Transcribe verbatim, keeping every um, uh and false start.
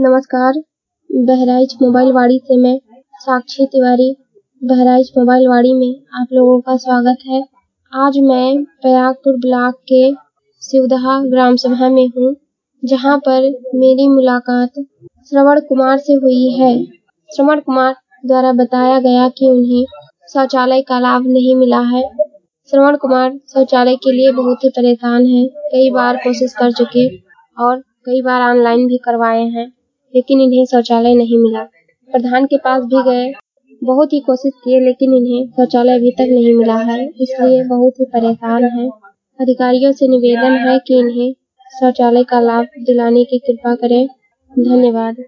नमस्कार, बहराइच मोबाइल वाड़ी से मैं साक्षी तिवारी बहराइच मोबाइल वाड़ी में आप लोगों का स्वागत है। आज मैं प्रयागपुर ब्लॉक के शिवदहा ग्राम सभा में हूँ, जहाँ पर मेरी मुलाकात श्रवण कुमार से हुई है। श्रवण कुमार द्वारा बताया गया कि उन्हें शौचालय का लाभ नहीं मिला है। श्रवण कुमार शौचालय के लिए बहुत ही परेशान हैं, कई बार कोशिश कर चुके और कई बार ऑनलाइन भी करवाए हैं, लेकिन इन्हें शौचालय नहीं मिला। प्रधान के पास भी गए, बहुत ही कोशिश किए, लेकिन इन्हें शौचालय अभी तक नहीं मिला है, इसलिए बहुत ही परेशान हैं। अधिकारियों से निवेदन है कि इन्हें शौचालय का लाभ दिलाने की कृपा करें। धन्यवाद।